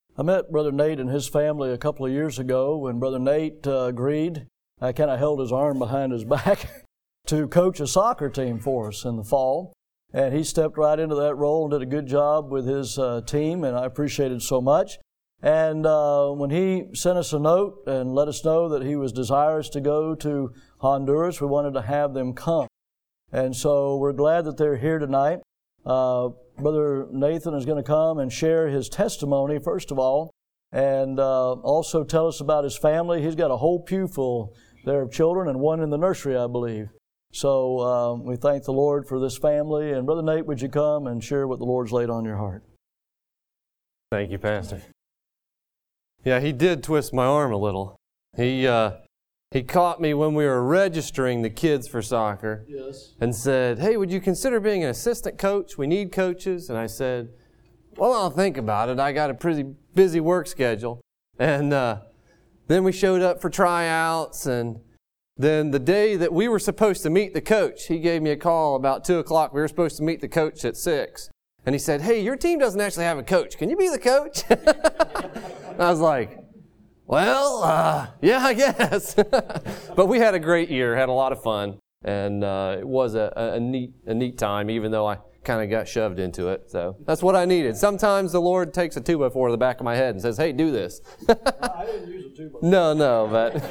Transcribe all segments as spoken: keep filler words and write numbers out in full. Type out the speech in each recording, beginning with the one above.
I met Brother Nate and his family a couple of years ago when Brother Nate uh, agreed. I kind of held his arm behind his back to coach a soccer team for us in the fall. And he stepped right into that role and did a good job with his uh, team, and I appreciate it so much. And uh, when he sent us a note and let us know that he was desirous to go to Honduras, we wanted to have them come. And so we're glad that they're here tonight. Uh, Brother Nathan is going to come and share his testimony, first of all, and uh, also tell us about his family. He's got a whole pew full there of children and one in the nursery, I believe. So uh, we thank the Lord for this family. And Brother Nate, would you come and share what the Lord's laid on your heart? Thank you, Pastor. Yeah, he did twist my arm a little. He uh, he caught me when we were registering the kids for soccer. Yes. And said, hey, would you consider being an assistant coach? We need coaches. And I said, well, I'll think about it. I got a pretty busy work schedule. And uh, then we showed up for tryouts, and then the day that we were supposed to meet the coach, he gave me a call about two o'clock. We were supposed to meet the coach at six. And he said, hey, your team doesn't actually have a coach. Can you be the coach? I was like, well, uh, yeah, I guess. But we had a great year, had a lot of fun. And uh, it was a, a, neat, a neat time, even though I kind of got shoved into it. So that's what I needed. Sometimes the Lord takes a two by four to the back of my head and says, hey, do this. I didn't use a two by four. No, no,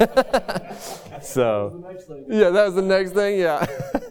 but so, That was the next thing. yeah, that was the next thing, yeah.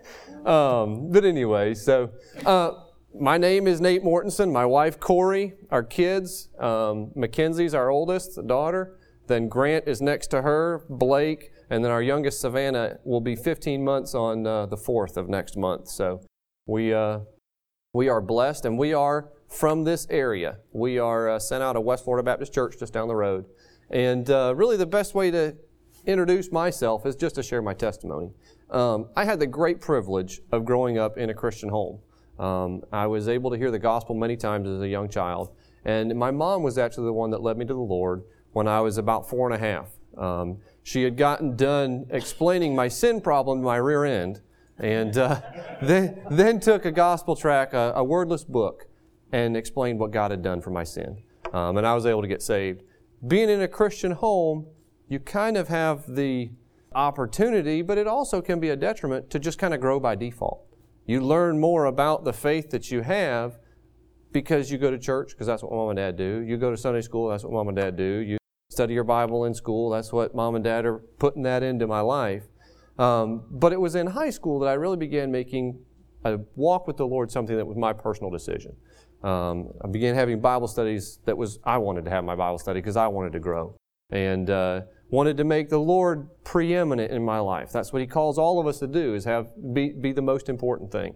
um, but anyway, so uh, my name is Nate Mortensen. My wife, Corey, our kids, um, Mackenzie's our oldest, the daughter. Then Grant is next to her, Blake, and then our youngest, Savannah, will be fifteen months on uh, the fourth of next month. So we uh, we are blessed, and we are from this area. We are uh, sent out of West Florida Baptist Church just down the road. And uh, really the best way to introduce myself is just to share my testimony. Um, I had the great privilege of growing up in a Christian home. Um, I was able to hear the gospel many times as a young child. And my mom was actually the one that led me to the Lord when I was about four and a half. Um, she had gotten done explaining my sin problem to my rear end, and uh, then, then took a gospel tract, a, a wordless book, and explained what God had done for my sin. Um, and I was able to get saved. Being in a Christian home, you kind of have the opportunity, but it also can be a detriment to just kind of grow by default. You learn more about the faith that you have because you go to church, because that's what mom and dad do. You go to Sunday school, that's what mom and dad do. You study your Bible in school, that's what mom and dad are putting that into my life. Um, but it was in high school that I really began making a walk with the Lord something that was my personal decision. Um, I began having Bible studies that was, I wanted to have my Bible study because I wanted to grow. And uh, wanted to make the Lord preeminent in my life. That's what He calls all of us to do, is have be, be the most important thing.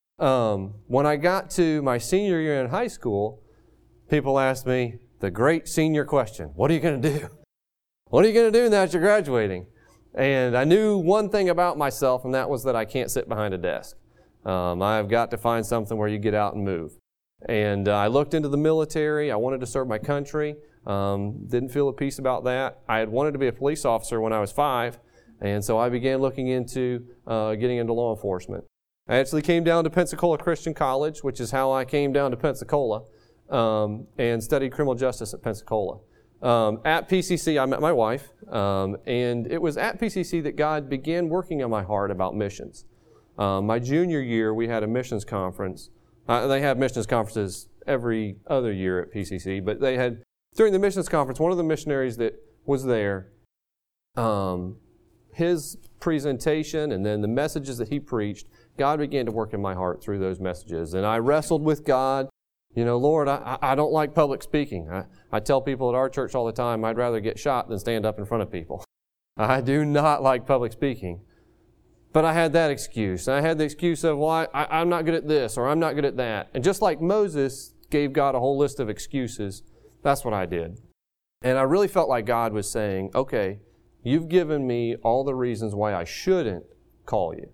Um, when I got to my senior year in high school, people asked me the great senior question, what are you going to do? What are you going to do now that you're graduating? And I knew one thing about myself, and that was that I can't sit behind a desk. Um, I've got to find something where you get out and move. And uh, I looked into the military. I wanted to serve my country. Um, didn't feel at peace about that. I had wanted to be a police officer when I was five, and so I began looking into uh, getting into law enforcement. I actually came down to Pensacola Christian College, which is how I came down to Pensacola, um, and studied criminal justice at Pensacola. Um, at P C C, I met my wife, um, and it was at P C C that God began working on my heart about missions. Um, my junior year, we had a missions conference. Uh, they have missions conferences every other year at P C C, but they had, during the missions conference, one of the missionaries that was there, um, his presentation and then the messages that he preached, God began to work in my heart through those messages. And I wrestled with God. You know, Lord, I, I don't like public speaking. I, I tell people at our church all the time, I'd rather get shot than stand up in front of people. I do not like public speaking. But I had that excuse. And I had the excuse of, well, I, I'm not good at this, or I'm not good at that. And just like Moses gave God a whole list of excuses, that's what I did. And I really felt like God was saying, okay, you've given me all the reasons why I shouldn't call you.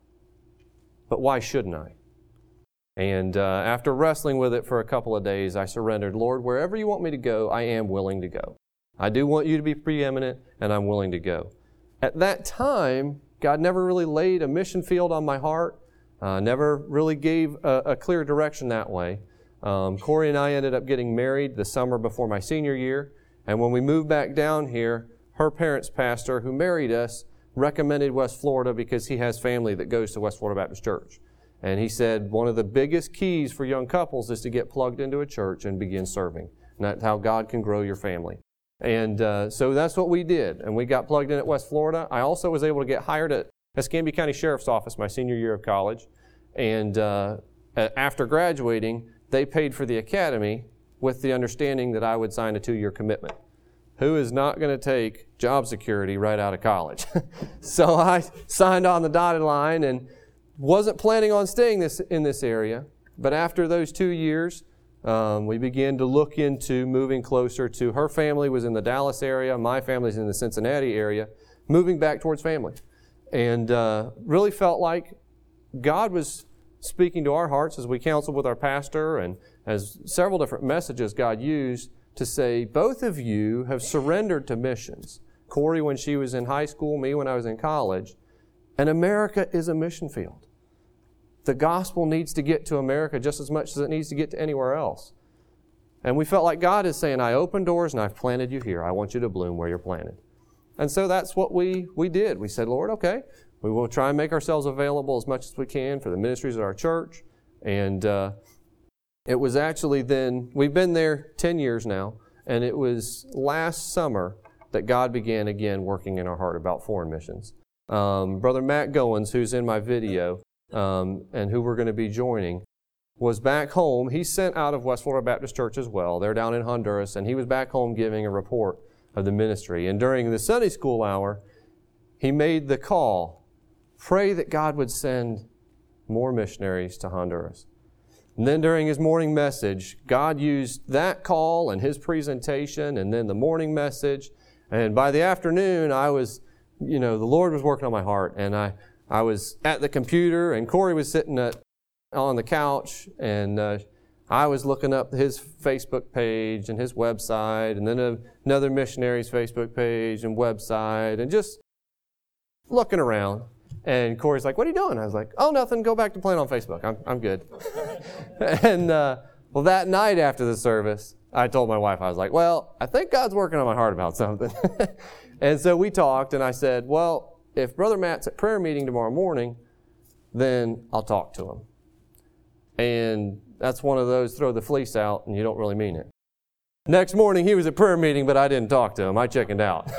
But why shouldn't I? And uh, after wrestling with it for a couple of days, I surrendered. Lord, wherever you want me to go, I am willing to go. I do want you to be preeminent, and I'm willing to go. At that time, God never really laid a mission field on my heart, uh, never really gave a, a clear direction that way. Um, Corey and I ended up getting married the summer before my senior year. And when we moved back down here, her parents' pastor who married us recommended West Florida because he has family that goes to West Florida Baptist Church. And he said one of the biggest keys for young couples is to get plugged into a church and begin serving. And that's how God can grow your family. And uh, so that's what we did. And we got plugged in at West Florida. I also was able to get hired at Escambia County Sheriff's Office my senior year of college. And uh, after graduating, they paid for the academy with the understanding that I would sign a two-year commitment. Who is not going to take job security right out of college? So I signed on the dotted line and wasn't planning on staying this in this area. But after those two years, um, we began to look into moving closer to, her family was in the Dallas area, my family's in the Cincinnati area, moving back towards family. And uh, really felt like God was speaking to our hearts as we counseled with our pastor, and as several different messages God used to say, both of you have surrendered to missions. Corey when she was in high school, me when I was in college. And America is a mission field. The gospel needs to get to America just as much as it needs to get to anywhere else. And we felt like God is saying, I opened doors and I've planted you here. I want you to bloom where you're planted. And so that's what we, we did. We said, Lord, okay, we will try and make ourselves available as much as we can for the ministries of our church. And uh, it was actually then, we've been there ten years now, and it was last summer that God began again working in our heart about foreign missions. Um, Brother Matt Goins, who's in my video, um, and who we're going to be joining, was back home. He's sent out of West Florida Baptist Church as well. They're down in Honduras, and he was back home giving a report of the ministry. And during the Sunday school hour, he made the call, pray that God would send more missionaries to Honduras. And then during his morning message, God used that call and his presentation and then the morning message. And by the afternoon, I was, you know, the Lord was working on my heart. And I, I was at the computer, and Corey was sitting at, on the couch, and uh, I was looking up his Facebook page and his website, and then a, another missionary's Facebook page and website, and just looking around. And Corey's like, what are you doing? I was like, oh, nothing. Go back to playing on Facebook. I'm I'm good. and uh, well, that night after the service, I told my wife, I was like, well, I think God's working on my heart about something. And so we talked, and I said, well, if Brother Matt's at prayer meeting tomorrow morning, then I'll talk to him. And that's one of those throw the fleece out and you don't really mean it. Next morning, he was at prayer meeting, but I didn't talk to him. I chickened out.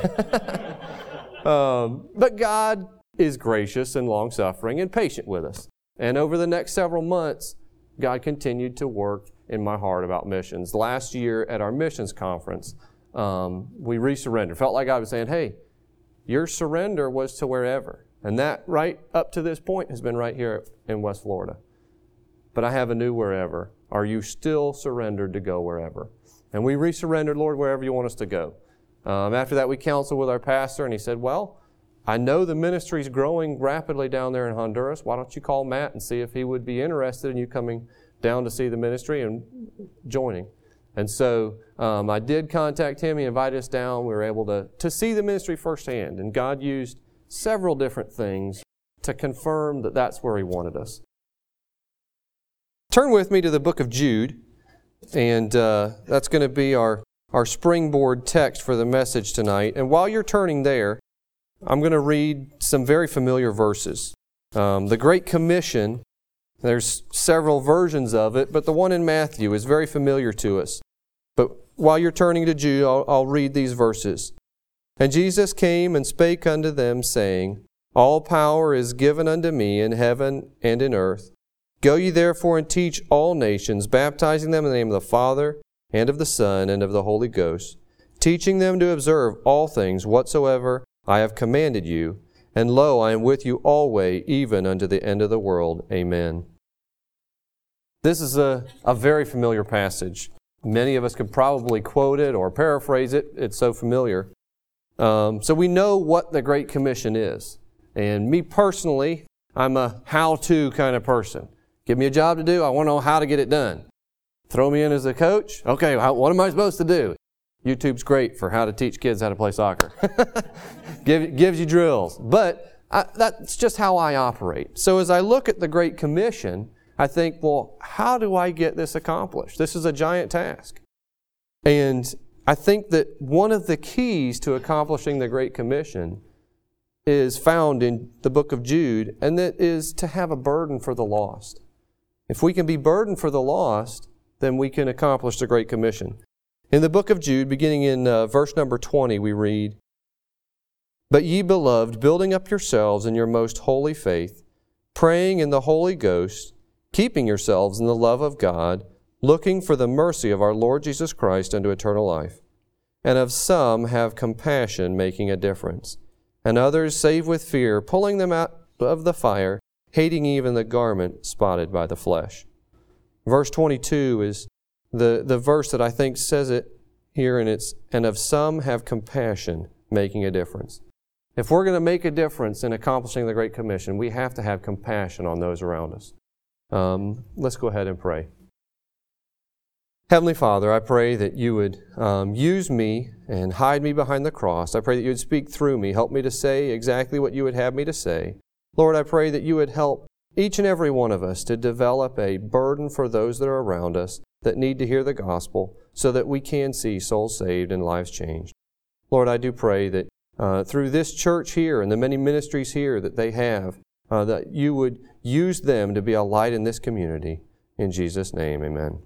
um, but God is gracious and long-suffering and patient with us. And over the next several months, God continued to work in my heart about missions. Last year at our missions conference, um, we resurrendered. Felt like God was saying, hey, your surrender was to wherever. And that right up to this point has been right here in West Florida. But I have a new wherever. Are you still surrendered to go wherever? And we resurrendered, Lord, wherever you want us to go. Um, after that, we counseled with our pastor, and he said, well, I know the ministry is growing rapidly down there in Honduras. Why don't you call Matt and see if he would be interested in you coming down to see the ministry and joining? And so um, I did contact him. He invited us down. We were able to, to see the ministry firsthand. And God used several different things to confirm that that's where he wanted us. Turn with me to the book of Jude. And uh, that's going to be our, our springboard text for the message tonight. And while you're turning there, I'm going to read some very familiar verses. Um, the Great Commission, there's several versions of it, but the one in Matthew is very familiar to us. But while you're turning to Jude, I'll, I'll read these verses. And Jesus came and spake unto them, saying, all power is given unto me in heaven and in earth. Go ye therefore and teach all nations, baptizing them in the name of the Father, and of the Son, and of the Holy Ghost, teaching them to observe all things whatsoever I have commanded you, and lo, I am with you always, even unto the end of the world. Amen. This is a, a very familiar passage. Many of us could probably quote it or paraphrase it. It's so familiar. Um, so we know what the Great Commission is. And me personally, I'm a how-to kind of person. Give me a job to do, I want to know how to get it done. Throw me in as a coach, okay, how, what am I supposed to do? YouTube's great for how to teach kids how to play soccer. Give, gives you drills. But I, that's just how I operate. So as I look at the Great Commission, I think, well, how do I get this accomplished? This is a giant task. And I think that one of the keys to accomplishing the Great Commission is found in the book of Jude, and that is to have a burden for the lost. If we can be burdened for the lost, then we can accomplish the Great Commission. In the book of Jude, beginning in uh, verse number twenty, we read, "But ye beloved, building up yourselves in your most holy faith, praying in the Holy Ghost, keeping yourselves in the love of God, looking for the mercy of our Lord Jesus Christ unto eternal life. And of some have compassion, making a difference. And others save with fear, pulling them out of the fire, hating even the garment spotted by the flesh." Verse twenty-two is the, the verse that I think says it here, and it's, "And of some have compassion, making a difference." If we're going to make a difference in accomplishing the Great Commission, we have to have compassion on those around us. Um, let's go ahead and pray. Heavenly Father, I pray that you would um, use me and hide me behind the cross. I pray that you would speak through me, help me to say exactly what you would have me to say. Lord, I pray that you would help each and every one of us to develop a burden for those that are around us that need to hear the gospel so that we can see souls saved and lives changed. Lord, I do pray that uh, through this church here and the many ministries here that they have, uh, that you would use them to be a light in this community. In Jesus' name, amen.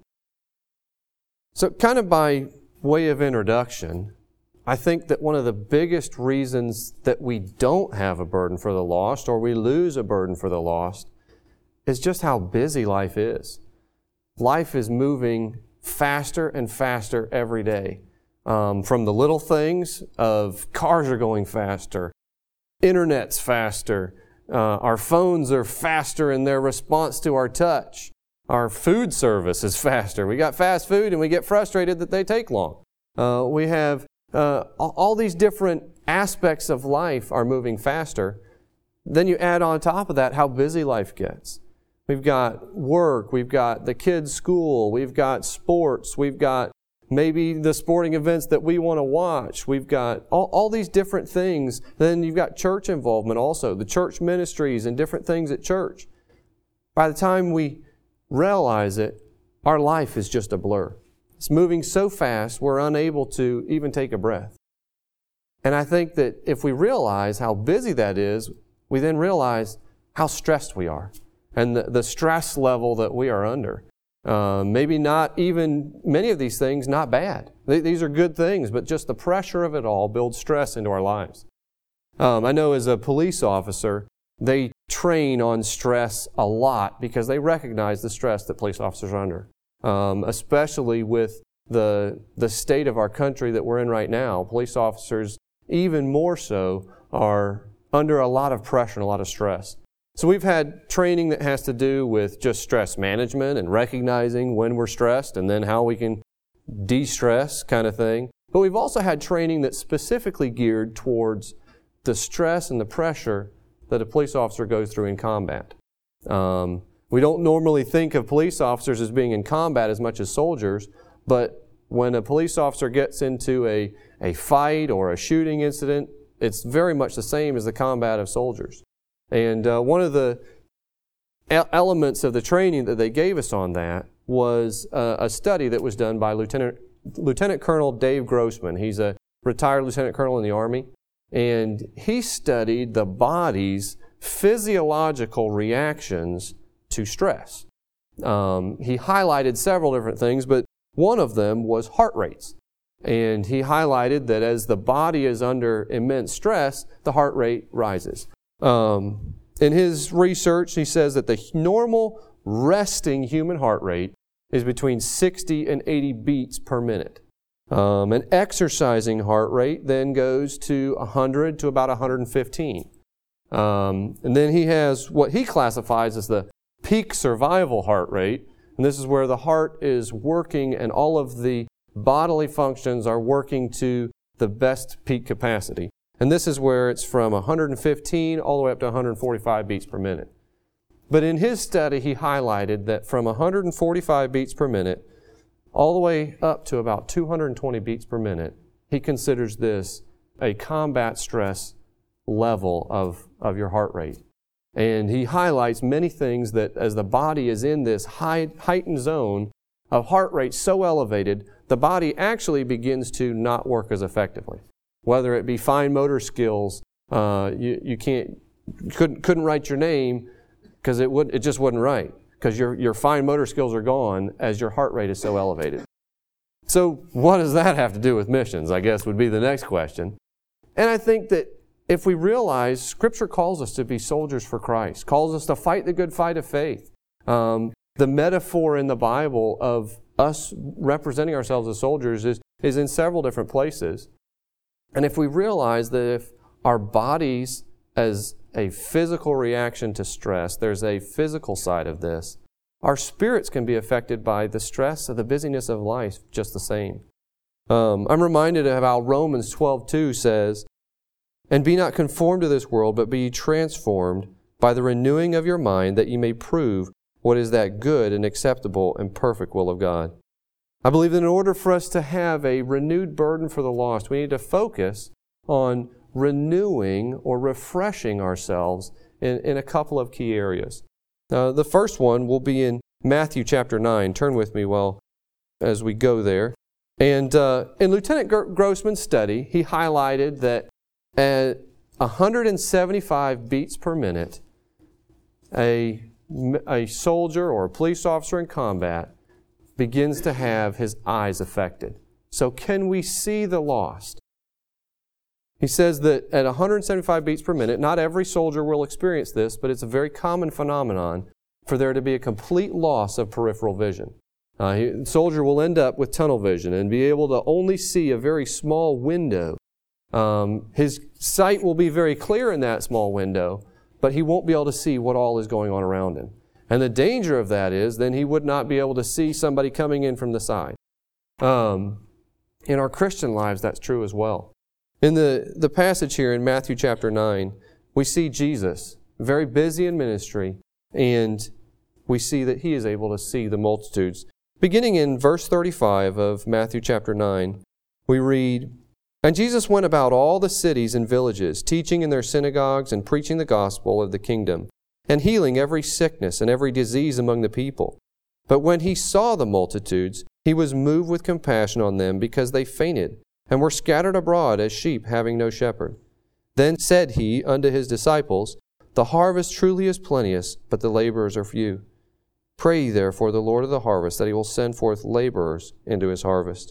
So kind of by way of introduction, I think that one of the biggest reasons that we don't have a burden for the lost, or we lose a burden for the lost, is just how busy life is. Life is moving faster and faster every day. Um, from the little things of cars are going faster, internet's faster, uh, our phones are faster in their response to our touch. Our food service is faster. We got fast food and we get frustrated that they take long. Uh, we have uh, all these different aspects of life are moving faster. Then you add on top of that how busy life gets. We've got work, we've got the kids' school, we've got sports, we've got maybe the sporting events that we want to watch. We've got all, all these different things. Then you've got church involvement also, the church ministries and different things at church. By the time we realize it, our life is just a blur. It's moving so fast, we're unable to even take a breath. And I think that if we realize how busy that is, we then realize how stressed we are and the, the stress level that we are under. Uh, maybe not even many of these things, not bad. Th- these are good things, but just the pressure of it all builds stress into our lives. Um, I know as a police officer, they train on stress a lot because they recognize the stress that police officers are under. Um, especially with the the state of our country that we're in right now, police officers even more so are under a lot of pressure and a lot of stress. So we've had training that has to do with just stress management and recognizing when we're stressed and then how we can de-stress kind of thing. But we've also had training that's specifically geared towards the stress and the pressure that a police officer goes through in combat. Um, we don't normally think of police officers as being in combat as much as soldiers, but when a police officer gets into a, a fight or a shooting incident, it's very much the same as the combat of soldiers. And uh, one of the e- elements of the training that they gave us on that was uh, a study that was done by Lieutenant, Lieutenant Colonel Dave Grossman. He's a retired Lieutenant Colonel in the Army. And he studied the body's physiological reactions to stress. Um, he highlighted several different things, but one of them was heart rates. And he highlighted that as the body is under immense stress, the heart rate rises. Um, in his research, he says that the normal resting human heart rate is between sixty and eighty beats per minute. Um, an exercising heart rate then goes to one hundred to about one hundred fifteen. Um, and then he has what he classifies as the peak survival heart rate. And this is where the heart is working and all of the bodily functions are working to the best peak capacity. And this is where it's from one hundred fifteen all the way up to one hundred forty-five beats per minute. But in his study, he highlighted that from one hundred forty-five beats per minute all the way up to about two hundred twenty beats per minute, he considers this a combat stress level of, of your heart rate. And he highlights many things that as the body is in this high, heightened zone of heart rate so elevated, the body actually begins to not work as effectively. Whether it be fine motor skills, uh, you, you can't, couldn't, couldn't write your name because it would, it just wasn't right. Because your, your fine motor skills are gone as your heart rate is so elevated. So what does that have to do with missions, I guess would be the next question. And I think that if we realize Scripture calls us to be soldiers for Christ, calls us to fight the good fight of faith. Um, the metaphor in the Bible of us representing ourselves as soldiers is, is in several different places. And if we realize that if our bodies as a physical reaction to stress, there's a physical side of this, our spirits can be affected by the stress of the busyness of life just the same. Um, I'm reminded of how Romans twelve two says, "And be not conformed to this world, but be ye transformed by the renewing of your mind, that ye may prove what is that good and acceptable and perfect will of God." I believe that in order for us to have a renewed burden for the lost, we need to focus on renewing or refreshing ourselves in, in a couple of key areas. Uh, the first one will be in Matthew chapter nine. Turn with me while as we go there. And uh, in Lieutenant Grossman's study, he highlighted that at one hundred seventy-five beats per minute, a, a soldier or a police officer in combat begins to have his eyes affected. So can we see the lost? He says that at one hundred seventy-five beats per minute, not every soldier will experience this, but it's a very common phenomenon for there to be a complete loss of peripheral vision. Uh, he, the soldier will end up with tunnel vision and be able to only see a very small window. Um, his sight will be very clear in that small window, but he won't be able to see what all is going on around him. And the danger of that is then he would not be able to see somebody coming in from the side. Um, in our Christian lives, that's true as well. In the, the passage here in Matthew chapter nine, we see Jesus very busy in ministry, and we see that he is able to see the multitudes. Beginning in verse thirty-five of Matthew chapter nine, we read, "And Jesus went about all the cities and villages, teaching in their synagogues and preaching the gospel of the kingdom, and healing every sickness and every disease among the people. But when he saw the multitudes, he was moved with compassion on them, because they fainted, and were scattered abroad as sheep having no shepherd. Then said he unto his disciples, The harvest truly is plenteous, but the laborers are few. Pray ye therefore the Lord of the harvest, that he will send forth laborers into his harvest."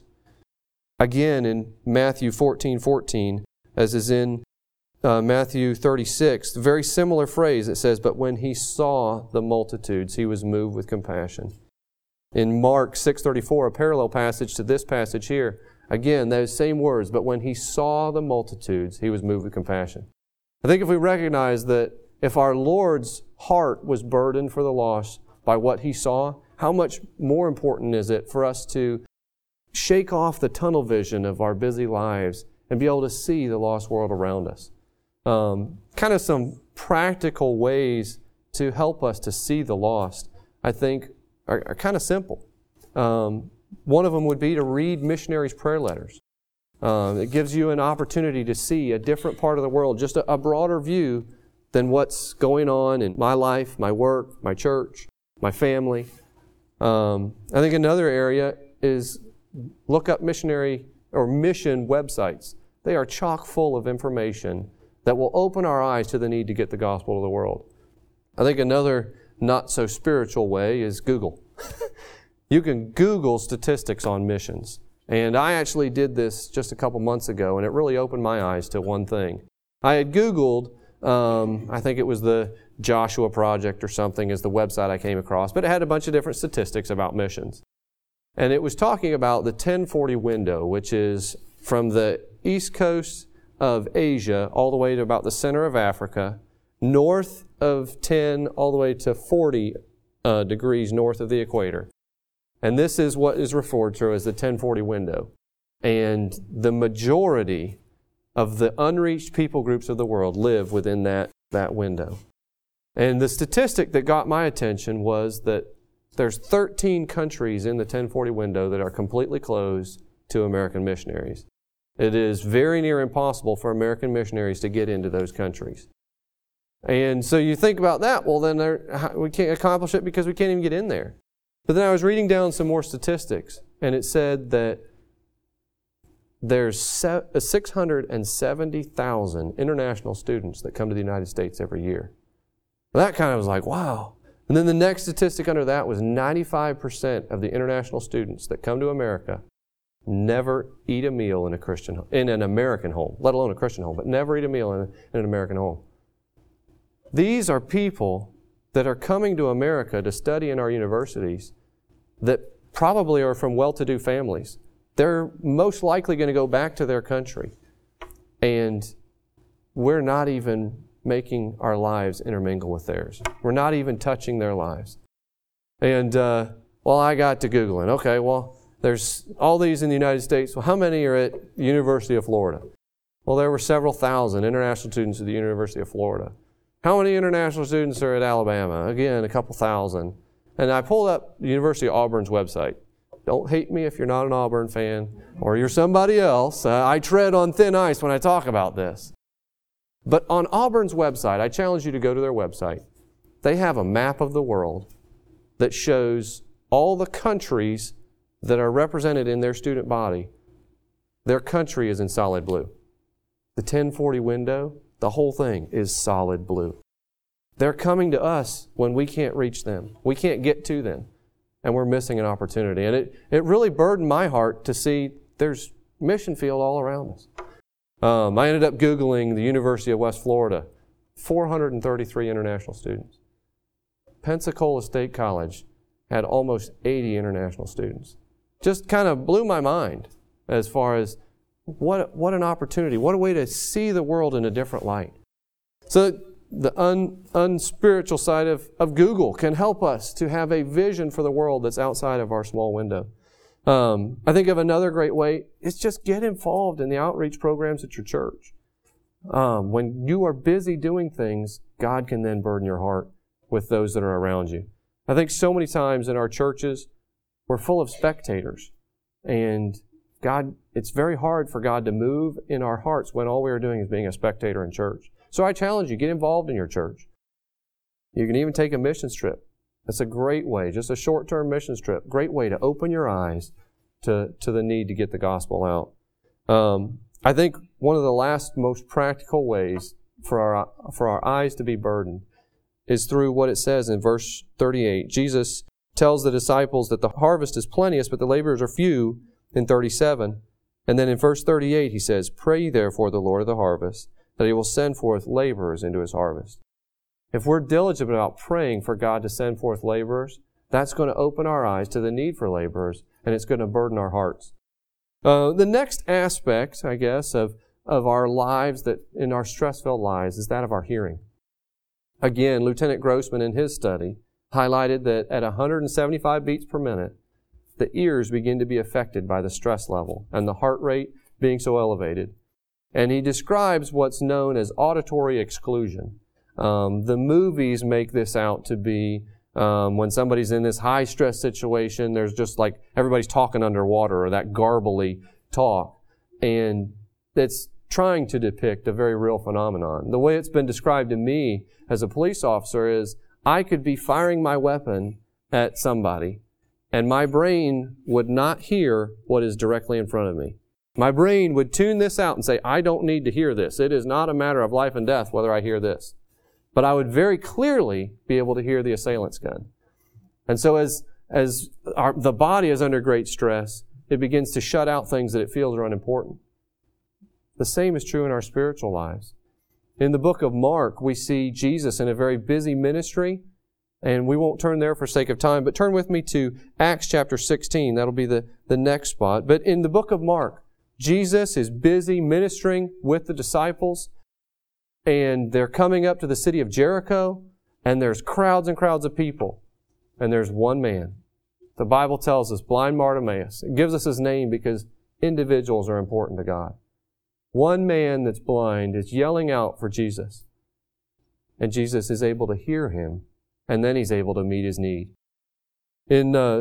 Again in Matthew fourteen fourteen, as is in uh, Matthew thirty-six, very similar phrase. It says, "But when he saw the multitudes, he was moved with compassion." In Mark six thirty-four, a parallel passage to this passage here, again, those same words, "But when he saw the multitudes, he was moved with compassion." I think if we recognize that if our Lord's heart was burdened for the lost by what he saw, how much more important is it for us to shake off the tunnel vision of our busy lives and be able to see the lost world around us? Um, kind of some practical ways to help us to see the lost, I think, are, are kind of simple. Um, one of them would be to read missionaries' prayer letters. Um, it gives you an opportunity to see a different part of the world, just a, a broader view than what's going on in my life, my work, my church, my family. Um, I think another area is look up missionary or mission websites. They are chock full of information that will open our eyes to the need to get the gospel to the world. I think another not so spiritual way is Google. You can Google statistics on missions. And I actually did this just a couple months ago, and it really opened my eyes to one thing. I had Googled, um, I think it was the Joshua Project or something is the website I came across, but it had a bunch of different statistics about missions. And it was talking about the ten forty window, which is from the east coast of Asia all the way to about the center of Africa, north of ten all the way to forty uh, degrees north of the equator. And this is what is referred to as the ten forty window. And the majority of the unreached people groups of the world live within that, that window. And the statistic that got my attention was that there's thirteen countries in the ten forty window that are completely closed to American missionaries. It is very near impossible for American missionaries to get into those countries. And so you think about that, well, then there, we can't accomplish it because we can't even get in there. But then I was reading down some more statistics, and it said that there's six hundred seventy thousand international students that come to the United States every year. Well, that kind of was like, wow. And then the next statistic under that was ninety-five percent of the international students that come to America never eat a meal in a Christian in an American home, let alone a Christian home, but never eat a meal in, a, in an American home. These are people that are coming to America to study in our universities that probably are from well-to-do families. They're most likely going to go back to their country. And we're not even making our lives intermingle with theirs. We're not even touching their lives. And, uh, well, I got to Googling. Okay, well, there's all these in the United States. Well, how many are at University of Florida? Well, there were several thousand international students at the University of Florida. How many international students are at Alabama? Again, a couple thousand. And I pulled up the University of Auburn's website. Don't hate me if you're not an Auburn fan or you're somebody else. Uh, I tread on thin ice when I talk about this. But on Auburn's website, I challenge you to go to their website. They have a map of the world that shows all the countries that are represented in their student body. Their country is in solid blue. The ten forty window, the whole thing is solid blue. They're coming to us when we can't reach them. We can't get to them. And we're missing an opportunity. And it, it really burdened my heart to see there's mission field all around us. Um, I ended up Googling the University of West Florida, four hundred thirty-three international students. Pensacola State College had almost eighty international students. Just kind of blew my mind as far as what, what an opportunity, what a way to see the world in a different light. So the un, unspiritual side of, of Google can help us to have a vision for the world that's outside of our small window. Um, I think of another great way is just get involved in the outreach programs at your church. Um, when you are busy doing things, God can then burden your heart with those that are around you. I think so many times in our churches, we're full of spectators. And God, it's very hard for God to move in our hearts when all we are doing is being a spectator in church. So I challenge you, get involved in your church. You can even take a missions trip. That's a great way, just a short-term missions trip. Great way to open your eyes to, to the need to get the gospel out. Um, I think one of the last most practical ways for our, for our eyes to be burdened is through what it says in verse thirty-eight. Jesus tells the disciples that the harvest is plenteous, but the laborers are few in thirty-seven. And then in verse thirty-eight, he says, "Pray therefore the Lord of the harvest, that he will send forth laborers into his harvest." If we're diligent about praying for God to send forth laborers, that's going to open our eyes to the need for laborers, and it's going to burden our hearts. Uh, the next aspect, I guess, of, of our lives, that in our stress-filled lives, is that of our hearing. Again, Lieutenant Grossman in his study highlighted that at one hundred seventy-five beats per minute, the ears begin to be affected by the stress level and the heart rate being so elevated. And he describes what's known as auditory exclusion. Um, the movies make this out to be um, when somebody's in this high-stress situation, there's just like everybody's talking underwater or that garbly talk. And it's trying to depict a very real phenomenon. The way it's been described to me as a police officer is I could be firing my weapon at somebody, and my brain would not hear what is directly in front of me. My brain would tune this out and say, I don't need to hear this. It is not a matter of life and death whether I hear this. But I would very clearly be able to hear the assailant's gun. And so as, as our, the body is under great stress, it begins to shut out things that it feels are unimportant. The same is true in our spiritual lives. In the book of Mark, we see Jesus in a very busy ministry, and we won't turn there for sake of time, but turn with me to Acts chapter sixteen. That'll be the, the next spot. But in the book of Mark, Jesus is busy ministering with the disciples, and they're coming up to the city of Jericho, and there's crowds and crowds of people, and there's one man. The Bible tells us, blind Bartimaeus. It gives us his name because individuals are important to God. One man that's blind is yelling out for Jesus, and Jesus is able to hear him, and then he's able to meet his need. In uh,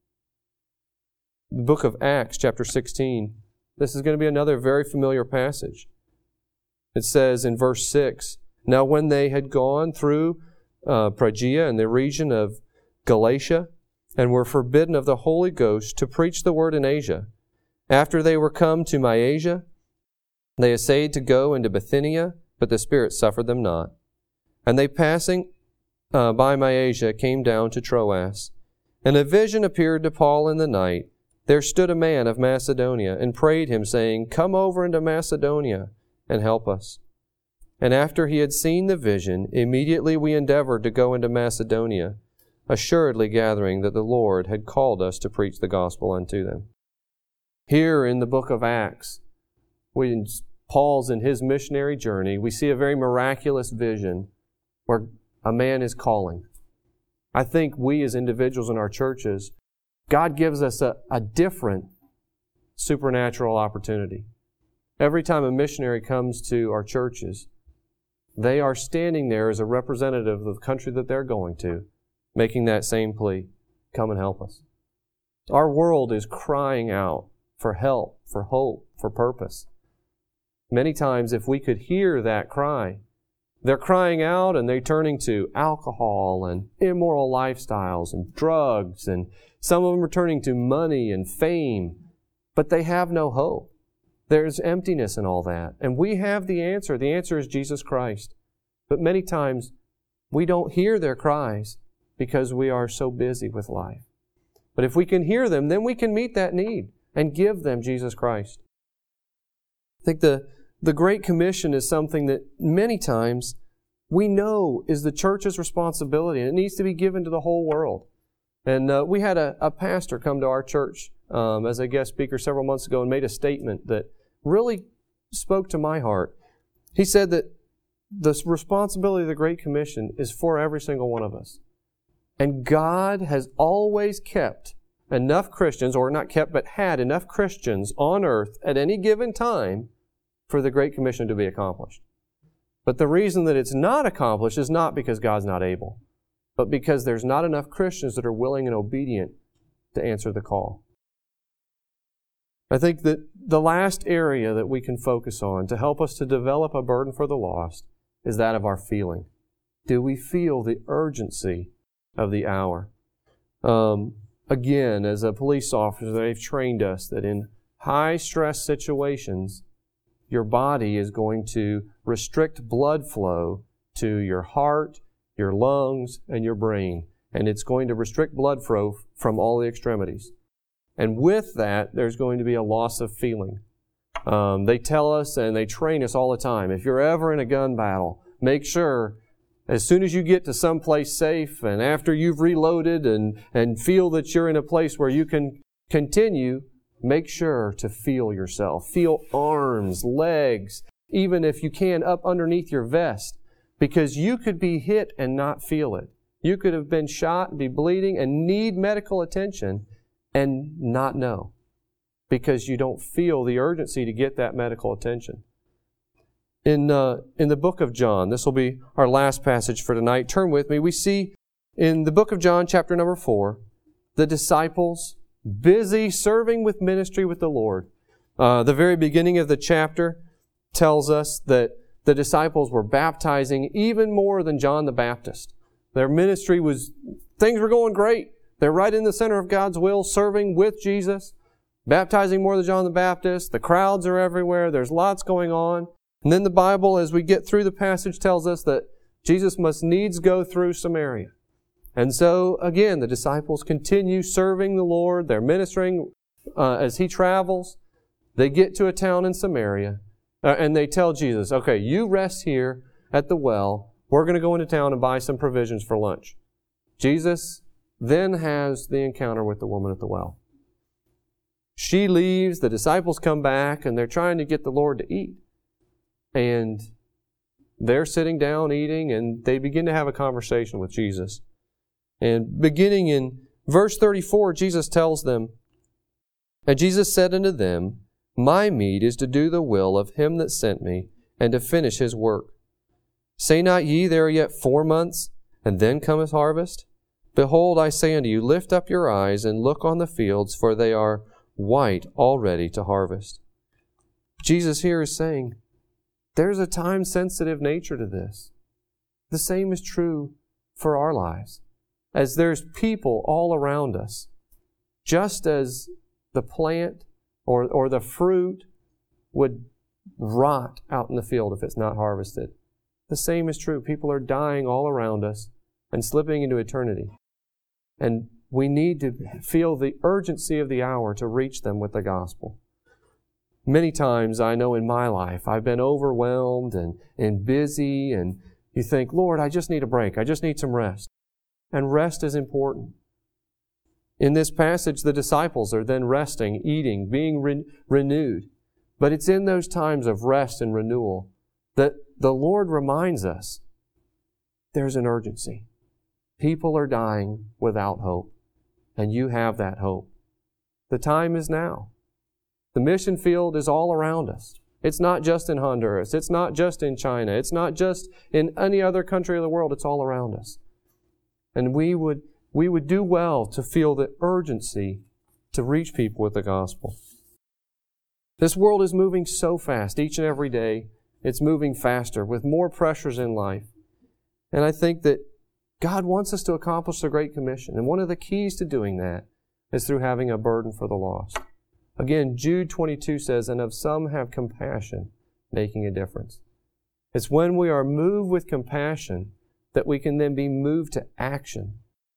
the book of Acts, chapter sixteen, this is going to be another very familiar passage. It says in verse six, Now when they had gone through uh, Phrygia and the region of Galatia, and were forbidden of the Holy Ghost to preach the word in Asia, after they were come to Mysia, they essayed to go into Bithynia, but the Spirit suffered them not. And they passing uh, by Mysia came down to Troas. And a vision appeared to Paul in the night. There stood a man of Macedonia, and prayed him, saying, Come over into Macedonia, and help us. And after he had seen the vision, immediately we endeavored to go into Macedonia, assuredly gathering that the Lord had called us to preach the gospel unto them. Here in the book of Acts, when Paul's in his missionary journey, we see a very miraculous vision where a man is calling. I think we as individuals in our churches, God gives us a, a different supernatural opportunity. Every time a missionary comes to our churches, they are standing there as a representative of the country that they're going to, making that same plea, come and help us. Our world is crying out for help, for hope, for purpose. Many times, if we could hear that cry, they're crying out and they're turning to alcohol and immoral lifestyles and drugs, and some of them are turning to money and fame, but they have no hope. There's emptiness in all that. And we have the answer. The answer is Jesus Christ. But many times, we don't hear their cries because we are so busy with life. But if we can hear them, then we can meet that need and give them Jesus Christ. I think the, the Great Commission is something that many times we know is the church's responsibility, and it needs to be given to the whole world. And uh, we had a, a pastor come to our church um, as a guest speaker several months ago and made a statement that really spoke to my heart. He said that the responsibility of the Great Commission is for every single one of us. And God has always kept enough Christians, or not kept, but had enough Christians on earth at any given time for the Great Commission to be accomplished. But the reason that it's not accomplished is not because God's not able, but because there's not enough Christians that are willing and obedient to answer the call. I think that the last area that we can focus on to help us to develop a burden for the lost is that of our feeling. Do we feel the urgency of the hour? Um, again, as a police officer, they've trained us that in high-stress situations, your body is going to restrict blood flow to your heart, your lungs, and your brain. And it's going to restrict blood flow from all the extremities. And with that, there's going to be a loss of feeling. Um, they tell us and they train us all the time, if you're ever in a gun battle, make sure as soon as you get to someplace safe and after you've reloaded and, and feel that you're in a place where you can continue, make sure to feel yourself. Feel arms, legs, even if you can up underneath your vest, because you could be hit and not feel it. You could have been shot and be bleeding and need medical attention and not know, because you don't feel the urgency to get that medical attention. In uh, in the book of John, this will be our last passage for tonight. Turn with me. We see in the book of John, chapter number four, the disciples busy serving with ministry with the Lord. Uh, the very beginning of the chapter tells us that the disciples were baptizing even more than John the Baptist. Their ministry was, things were going great. They're right in the center of God's will, serving with Jesus, baptizing more than John the Baptist. The crowds are everywhere. There's lots going on. And then the Bible, as we get through the passage, tells us that Jesus must needs go through Samaria. And so, again, the disciples continue serving the Lord. They're ministering uh, as He travels. They get to a town in Samaria, uh, and they tell Jesus, okay, you rest here at the well. We're going to go into town and buy some provisions for lunch. Jesus then has the encounter with the woman at the well. She leaves, the disciples come back, and they're trying to get the Lord to eat. And they're sitting down eating, and they begin to have a conversation with Jesus. And beginning in verse thirty-four, Jesus tells them, And Jesus said unto them, My meat is to do the will of Him that sent me, and to finish His work. Say not ye, there are yet four months, and then cometh harvest? Behold, I say unto you, lift up your eyes, and look on the fields, for they are white already to harvest. Jesus here is saying, There's a time-sensitive nature to this. The same is true for our lives. As there's people all around us, just as the plant or, or the fruit would rot out in the field if it's not harvested, the same is true. People are dying all around us and slipping into eternity. And we need to feel the urgency of the hour to reach them with the gospel. Many times I know in my life I've been overwhelmed and, and busy, and you think, Lord, I just need a break. I just need some rest. And rest is important. In this passage, the disciples are then resting, eating, being re- renewed. But it's in those times of rest and renewal that the Lord reminds us there's an urgency. People are dying without hope, and you have that hope. The time is now. The mission field is all around us. It's not just in Honduras. It's not just in China. It's not just in any other country of the world. It's all around us. And we would, we would do well to feel the urgency to reach people with the gospel. This world is moving so fast each and every day. It's moving faster with more pressures in life. And I think that God wants us to accomplish the Great Commission. And one of the keys to doing that is through having a burden for the lost. Again, Jude twenty-two says, and of some have compassion, making a difference. It's when we are moved with compassion that we can then be moved to action.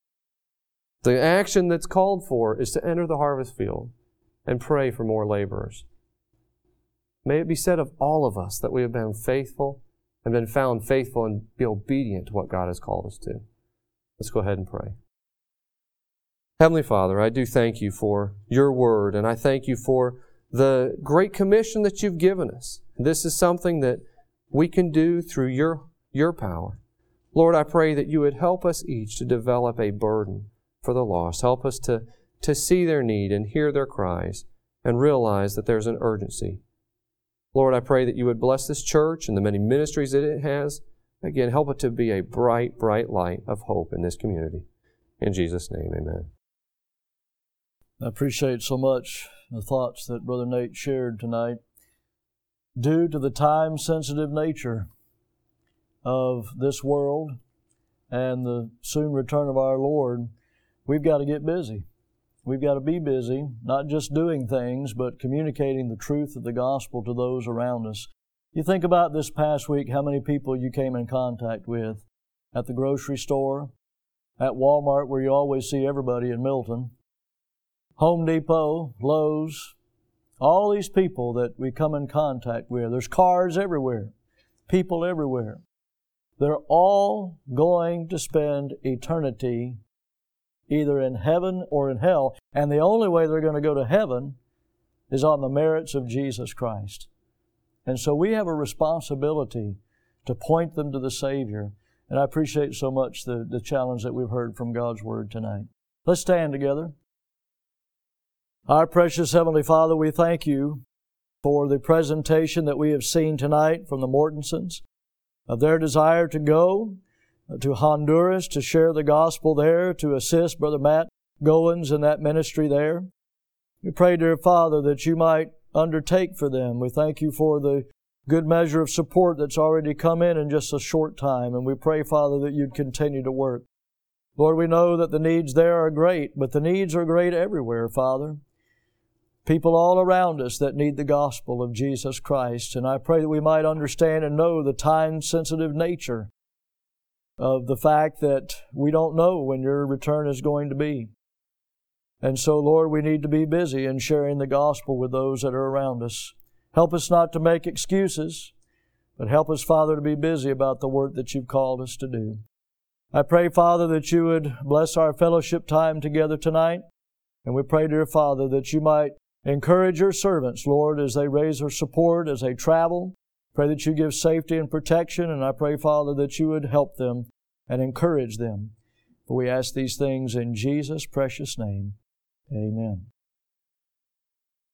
The action that's called for is to enter the harvest field and pray for more laborers. May it be said of all of us that we have been faithful and been found faithful and be obedient to what God has called us to. Let's go ahead and pray. Heavenly Father, I do thank you for your word, and I thank you for the great commission that you've given us. This is something that we can do through your, your power. Lord, I pray that you would help us each to develop a burden for the lost. Help us to, to see their need and hear their cries and realize that there's an urgency. Lord, I pray that you would bless this church and the many ministries that it has. Again, help it to be a bright, bright light of hope in this community. In Jesus' name, amen. I appreciate so much the thoughts that Brother Nate shared tonight. Due to the time-sensitive nature of this world and the soon return of our Lord, we've got to get busy. We've got to be busy, not just doing things, but communicating the truth of the gospel to those around us. You think about this past week, how many people you came in contact with at the grocery store, at Walmart, where you always see everybody in Milton, Home Depot, Lowe's, all these people that we come in contact with. There's cars everywhere, people everywhere. They're all going to spend eternity either in heaven or in hell. And the only way they're going to go to heaven is on the merits of Jesus Christ. And so we have a responsibility to point them to the Savior. And I appreciate so much the, the challenge that we've heard from God's Word tonight. Let's stand together. Our precious Heavenly Father, we thank you for the presentation that we have seen tonight from the Mortensons, of their desire to go to Honduras to share the gospel there, to assist Brother Matt Goins in that ministry there. We pray, dear Father, that you might undertake for them. We thank you for the good measure of support that's already come in in just a short time, and we pray, Father, that you'd continue to work. Lord, we know that the needs there are great, but the needs are great everywhere, Father. People all around us that need the gospel of Jesus Christ, and I pray that we might understand and know the time-sensitive nature of the fact that we don't know when your return is going to be. And so, Lord, we need to be busy in sharing the gospel with those that are around us. Help us not to make excuses, but help us, Father, to be busy about the work that you've called us to do. I pray, Father, that you would bless our fellowship time together tonight. And we pray, dear Father, that you might encourage your servants, Lord, as they raise their support, as they travel. Pray that you give safety and protection, and I pray, Father, that you would help them and encourage them. For we ask these things in Jesus' precious name. Amen.